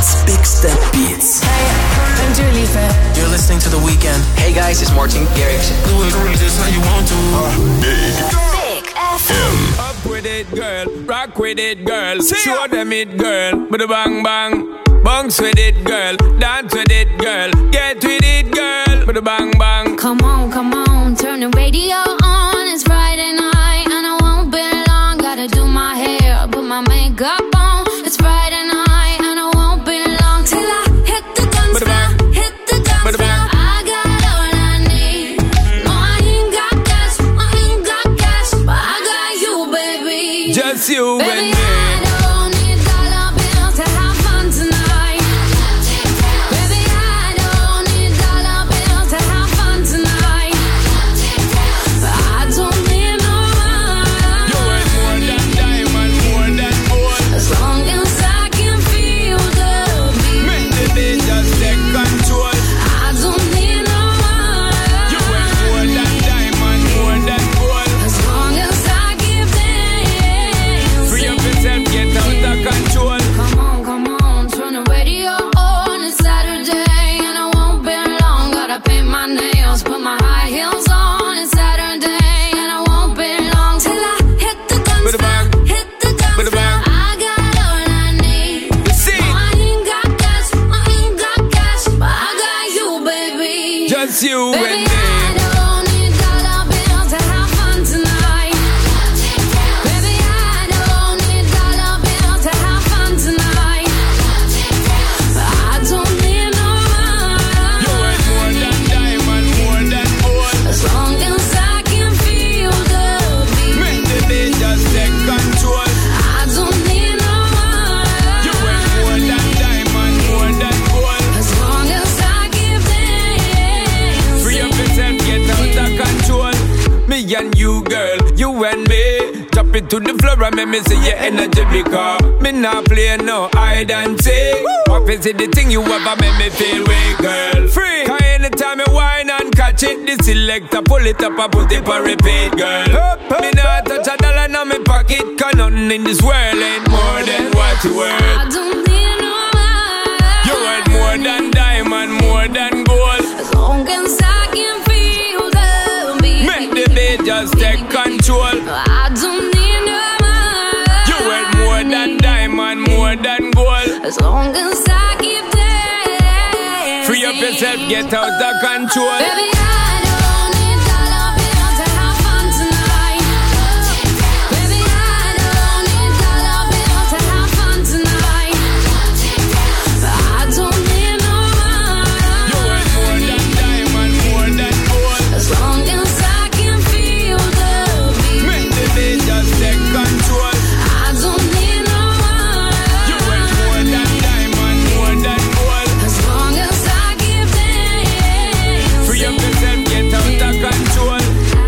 Deutschland's Big Step Beats. Hey, I'm Dua Lipa. You're listening to The Weeknd. Hey guys, it's Martin Garrix. Do it just how you want to. Big FM. Up with it, girl. Rock with it, girl. Show them it, girl. With a bang bang. Bounce with it, girl. Dance with it, girl. Get with it, girl. With a bang bang. Come on, turn the radio on. It's Friday night and I won't be long. Gotta do my hair, put my makeup on. It's Friday night and I won't be long till I hit the dance floor, hit the dance floor. I got all I need. No, I ain't got cash, but I got you, baby. Just you baby, and me. I don't need dollar bills to have fun tonight. Baby, I don't need dollar bills to have fun tonight. But I don't need no money. You ain't more than diamond, more than gold. As long as I can feel the beat. Make the day just take control. I don't need no money. You ain't more than diamond, more than gold. As long as I give them. Free up yourself, get out of control. Come on, turn the radio on. It's Saturday and I won't be long. Gotta paint my nails, put my high heels on. It's Saturday and I won't be long till I hit the dance floor, hit the dance floor. I got all I need. See, No, I ain't got cash, but I got you, baby. just you and Baby, me. I don't need dollar bills to have fun tonight. Baby, I don't need dollar bills to have fun tonight. But I don't need no You ain't more money. than diamond, more than gold. As long as I can feel the Make beat. the day just take control. I don't need no You ain't more than money. diamond, more than gold. As long as I give them. Free up yourself, get out of control. Me and you, girl, you and me. Drop it to the floor and make me see your energy because me not play no hide and seek. What is it the thing you ever make me feel way, girl? Free. Cause anytime you whine and catch it, the selector pull it up and put it on repeat, girl. Me not touch a dollar in my pocket, cause nothing in this world ain't more than what you worth. I don't need no money. You worth more than diamond, more than gold. As long as I can feel the beat. Make the beat just take control. I don't need no money. You worth more than diamond, more than gold. As long as I keep dancing. Free up yourself, get out of control. Baby, I don't need dollar bills to have fun tonight. Baby, I don't need dollar bills to have fun tonight. But I don't need no You worth more money. than diamond, more than gold. As long as I can feel the Make beat. the beat just take control. I don't need no You worth more money. than diamond, more than gold. As long as I give them. Free up yourself, get out of control.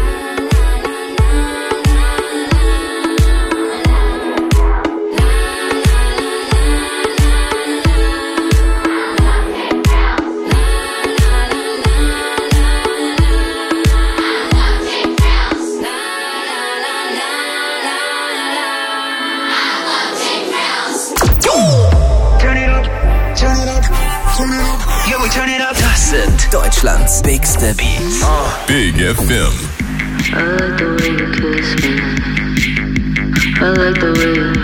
Turn it up, turn it up, turn it up. Yeah, we turn it up. Das sind Deutschland's Big Step Beats. Big FM. I like the way you kiss me. I like the way you.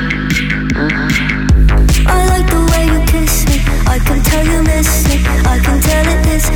I like the way you kiss me. I can tell you miss me. I can tell it is.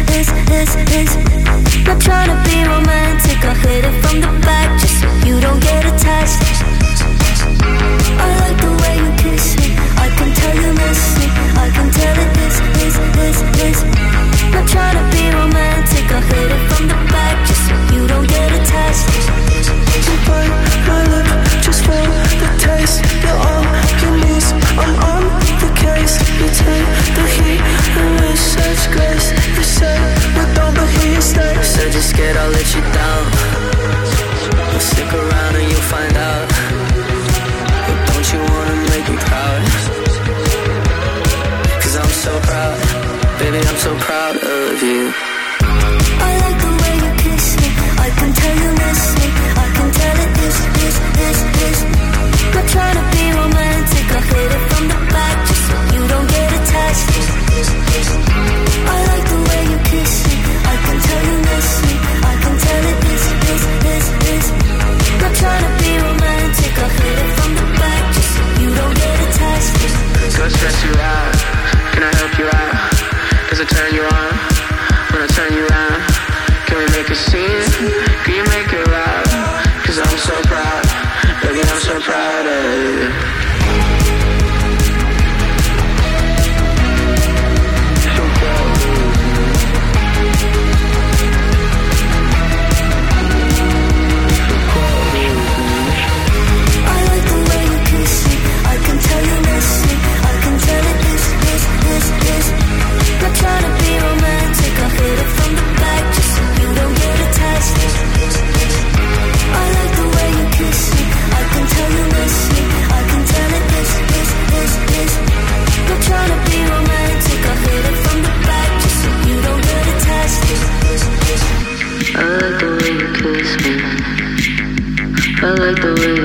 Not trying to be romantic. I hit it from the back just so you don't get attached. I like the way you kiss me. I can tell you miss me. I can tell it is. Not trying to be romantic. I hit it from the back just so you don't get attached. You bite my lip just for the taste. You're all you need. I'm on the case. You take the heat and with such grace. You say you don't, but here you stay. Said you're scared I'll let you down. Well, stick around and you'll find out. But don't you wanna make me proud? Cause I'm so proud. Baby, I'm so proud of you. I like the way you kiss me. I can tell you miss me. I can tell it is. Not trying to be romantic. I hit it from the back just so you don't get attached. Does it turn you on? When I turn you around, can we make a scene? Can you make it loud? Cause I'm so proud, baby, I'm so proud of you. Not trying to be romantic, I'll hit it from the back just so you don't get attached. I like the way you kiss me, I can tell you miss me, I can tell it this. Not trying to be romantic, I'll hit it from the back just so you don't get attached. I like the way you kiss me, I like the way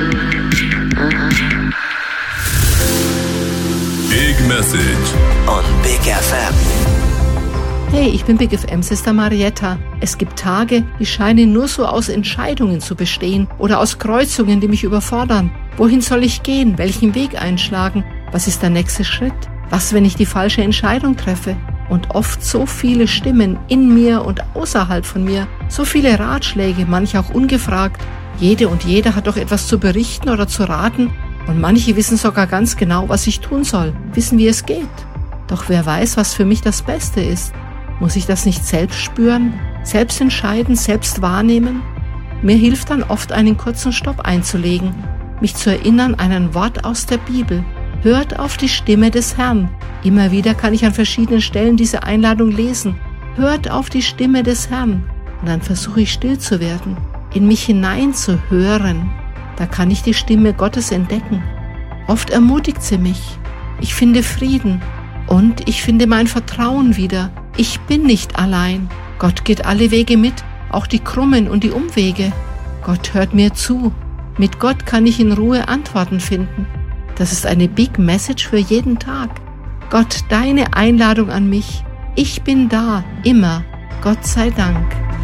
Big Message on Big FM. Hey, ich bin Big FM-Sister Marietta. Es gibt Tage, die scheinen nur so aus Entscheidungen zu bestehen oder aus Kreuzungen, die mich überfordern. Wohin soll ich gehen? Welchen Weg einschlagen? Was ist der nächste Schritt? Was, wenn ich die falsche Entscheidung treffe? Und oft so viele Stimmen in mir und außerhalb von mir, so viele Ratschläge, manche auch ungefragt. Jede und jeder hat doch etwas zu berichten oder zu raten und manche wissen sogar ganz genau, was ich tun soll, wissen, wie es geht. Doch wer weiß, was für mich das Beste ist? Muss ich das nicht selbst spüren, selbst entscheiden, selbst wahrnehmen? Mir hilft dann oft, einen kurzen Stopp einzulegen, mich zu erinnern an ein Wort aus der Bibel. Hört auf die Stimme des Herrn. Immer wieder kann ich an verschiedenen Stellen diese Einladung lesen. Hört auf die Stimme des Herrn. Und dann versuche ich still zu werden, in mich hinein zu hören. Da kann ich die Stimme Gottes entdecken. Oft ermutigt sie mich. Ich finde Frieden und ich finde mein Vertrauen wieder. Ich bin nicht allein. Gott geht alle Wege mit, auch die krummen und die Umwege. Gott hört mir zu. Mit Gott kann ich in Ruhe Antworten finden. Das ist eine Big Message für jeden Tag. Gott, deine Einladung an mich. Ich bin da, immer. Gott sei Dank.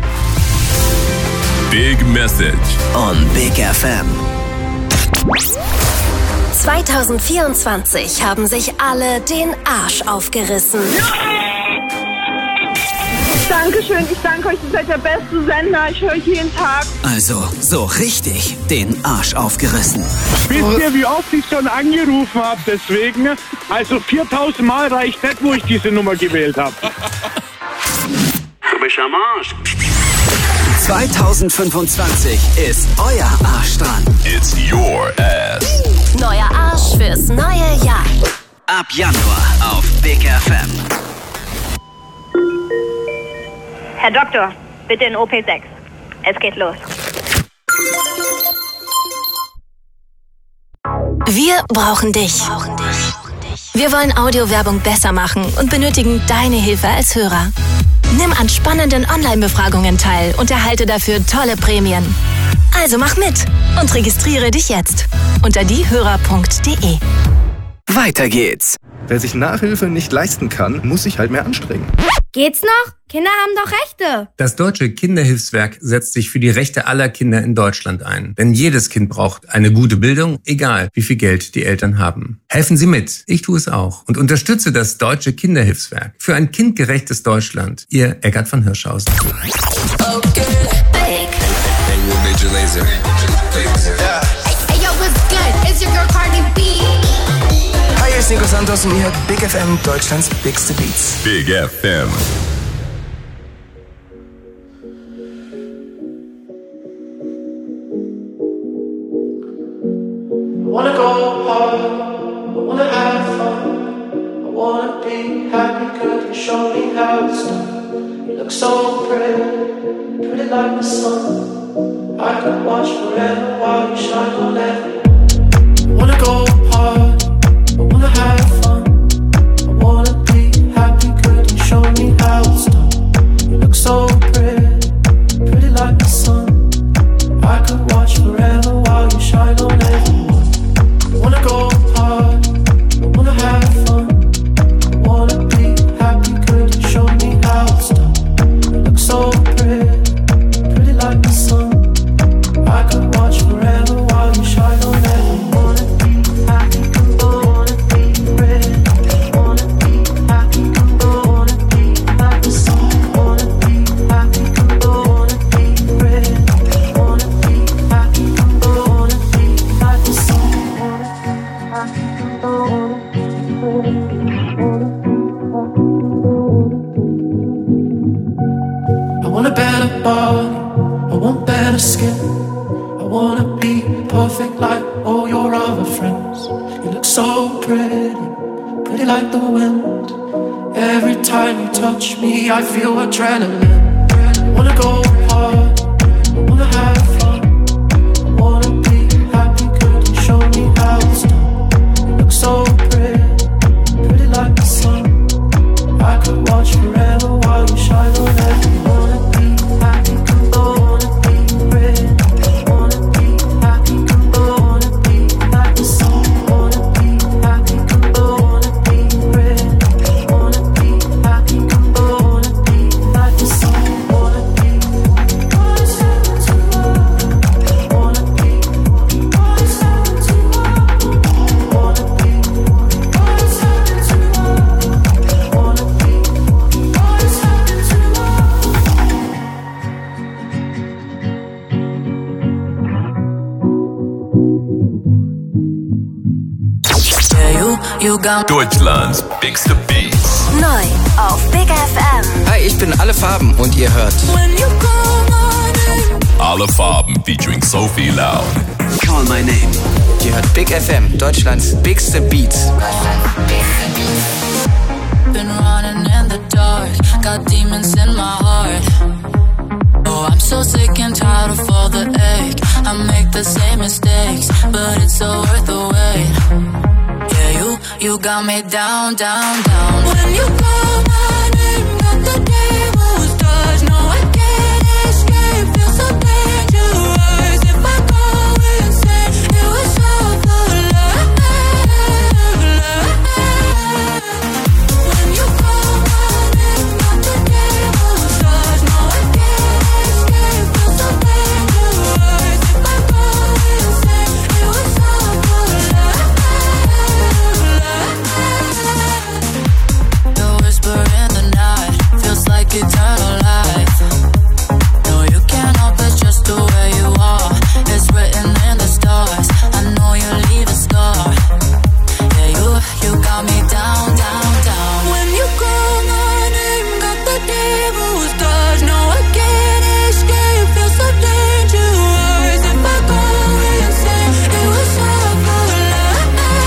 Big Message on Big FM. 2024 haben sich alle den Arsch aufgerissen. Dankeschön, ich danke euch, ihr seid der beste Sender, ich höre euch jeden Tag. Also, so richtig den Arsch aufgerissen. Wisst ihr, wie oft ich schon angerufen habe, deswegen? Also 4000 Mal reicht nicht, wo ich diese Nummer gewählt habe. Du bist am Arsch. 2025 ist euer Arsch dran. It's your ass. Neuer Arsch fürs neue Jahr. Ab Januar auf Big FM. Herr Doktor, bitte in OP6. Es geht los. Wir brauchen dich. Wir wollen Audiowerbung besser machen und benötigen deine Hilfe als Hörer. Nimm an spannenden Online-Befragungen teil und erhalte dafür tolle Prämien. Also mach mit und registriere dich jetzt unter diehörer.de. Weiter geht's. Wer sich Nachhilfe nicht leisten kann, muss sich halt mehr anstrengen. Geht's noch? Kinder haben doch Rechte. Das Deutsche Kinderhilfswerk setzt sich für die Rechte aller Kinder in Deutschland ein. Denn jedes Kind braucht eine gute Bildung, egal wie viel Geld die Eltern haben. Helfen Sie mit. Ich tue es auch. Und unterstütze das Deutsche Kinderhilfswerk für ein kindgerechtes Deutschland. Ihr Eckart von Hirschhausen. Okay. Hey, yo, Major Lazer. Yeah. Hey, yo, what's good? It's your girl Cardi B. Hi, hier ist Nico Santos und ihr hört Big FM, Deutschlands bigste Beats. Big FM. I wanna go hard, I wanna have fun, I wanna be happy, girl, you show me how it's done. You look so pretty, pretty like the sun. I could watch forever while you shine on everyone. I wanna go hard, I wanna have fun, I wanna be happy, girl, you show me how it's done. You look so pretty, pretty like the sun. I could watch forever while you shine on everyone. I wanna go hard, I wanna have fun, I wanna be happy, could you show me how it's done? You look so pretty, pretty like the sun. I could watch forever while you shine on everyone. I wanna be happy, better body, I want better skin. I wanna be perfect like all your other friends. You look so pretty, pretty like the wind. Every time you touch me, I feel adrenaline. I wanna go hard, I wanna have fun. I wanna be happy, could you show me how it's done? You look so pretty, pretty like the sun. I could watch forever while you shine on every. Wanna be happy, come on, wanna be pretty. Wanna be happy, come on, wanna be like the sun. Wanna be happy, come on, wanna be pretty. Wanna be happy, come on, wanna be like the sun. Wanna be, wanna seven to love. Wanna be, wanna seven to love. Wanna be, wanna seven to love. Wanna be. Deutschlands bigste Beats. Neu auf Big FM. Hi, ich bin Alle Farben und ihr hört Alle Farben featuring Sophie Loud. Call my name. Ihr hört Big FM, Deutschlands bigste Beats. Been running in the dark, got demons in my heart. Oh, I'm so sick and tired of all the ache. I make the same mistakes, but it's so worth the wait. Yeah, you got me down, down, down. When you call my name, got the devil's touch. No, I can't escape, feel so dangerous. If I go insane, it was all for love. When you call my name, got the devil's touch. No, I can't escape, feel so dangerous. If I go insane, it was all for love. The whisper in the night feels like eternal life. No, you can't help it, just the way you are. It's written in the stars. I know you leave a scar. Yeah, you got me down, down, down. When you call my name, got the devil's touch. No, I can't escape, feel so dangerous. If I go insane, it was all for love.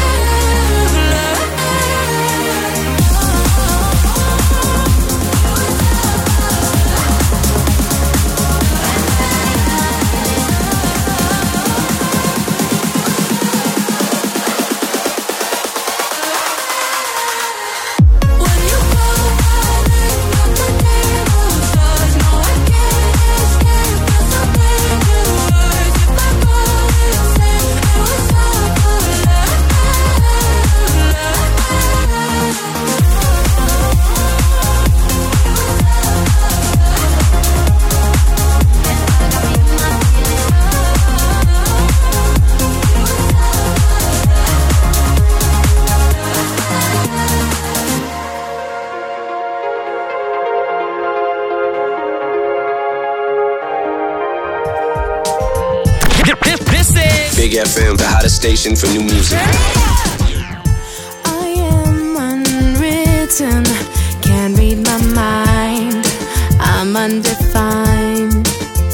Big FM, the hottest station for new music. I am unwritten, can't read my mind. I'm undefined.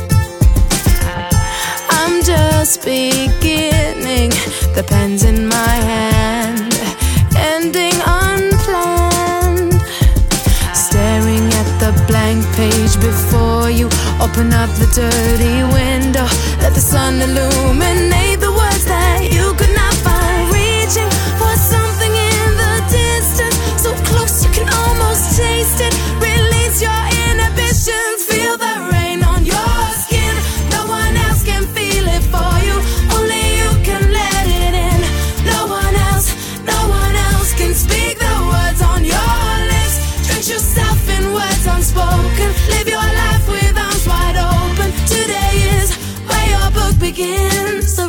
I'm just beginning, the pen's in my hand, ending unplanned. Staring at the blank page before you, open up the dirty window, let the sun illuminate the words that you could